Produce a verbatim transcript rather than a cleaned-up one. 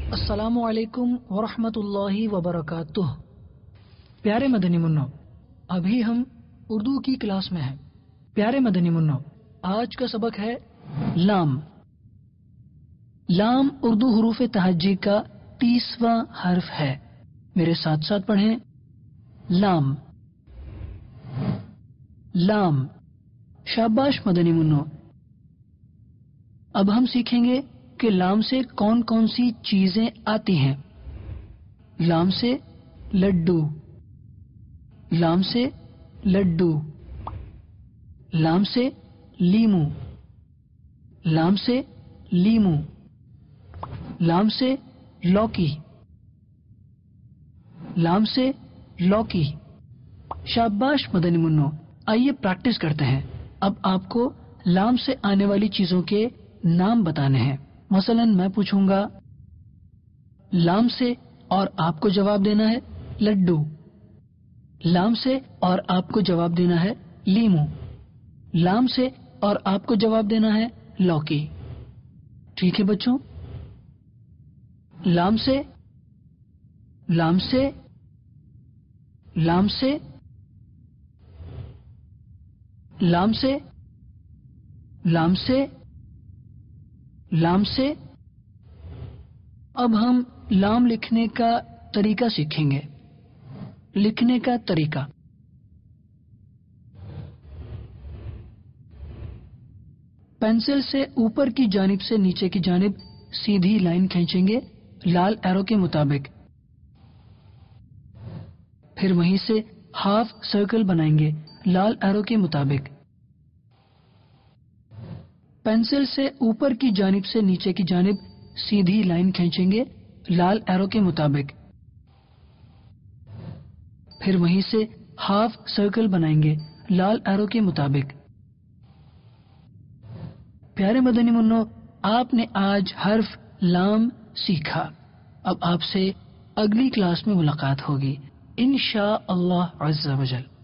السلام علیکم ورحمۃ اللہ وبرکاتہ۔ پیارے مدنی منو، ابھی ہم اردو کی کلاس میں ہیں۔ پیارے مدنی منو، آج کا سبق ہے لام۔ لام اردو حروف تہجی کا تیسواں حرف ہے۔ میرے ساتھ ساتھ پڑھیں، لام لام۔ شاباش مدنی منو۔ اب ہم سیکھیں گے کہ لام سے کون کون سی چیزیں آتی ہیں۔ لام سے لڈو، لام سے لڈو، لام سے لیمو، لام سے لیمو، لام سے لوکی، لام سے لوکی۔ شاباش مدنی منو۔ آئیے پریکٹس کرتے ہیں۔ اب آپ کو لام سے آنے والی چیزوں کے نام بتانے ہیں۔ مثلا میں پوچھوں گا لام سے اور آپ کو جواب دینا ہے لڈو، لام سے اور آپ کو جواب دینا ہے لیمو، لام سے اور آپ کو جواب دینا ہے لوکی۔ ٹھیک ہے بچوں؟ لام سے لام سے لام سے لام سے لام سے لام سے۔ اب ہم لام لکھنے کا طریقہ سیکھیں گے۔ لکھنے کا طریقہ، پینسل سے اوپر کی جانب سے نیچے کی جانب سیدھی لائن کھینچیں گے لال ایرو کے مطابق، پھر وہیں سے ہاف سرکل بنائیں گے لال ایرو کے مطابق۔ پینسل سے اوپر کی جانب سے نیچے کی جانب سیدھی لائن کھینچیں گے لال ایرو کے مطابق، پھر وہیں سے ہاف سرکل بنائیں گے لال ایرو کے مطابق۔ پیارے مدنی منو، آپ نے آج حرف لام سیکھا۔ اب آپ سے اگلی کلاس میں ملاقات ہوگی انشاء اللہ عز و جل۔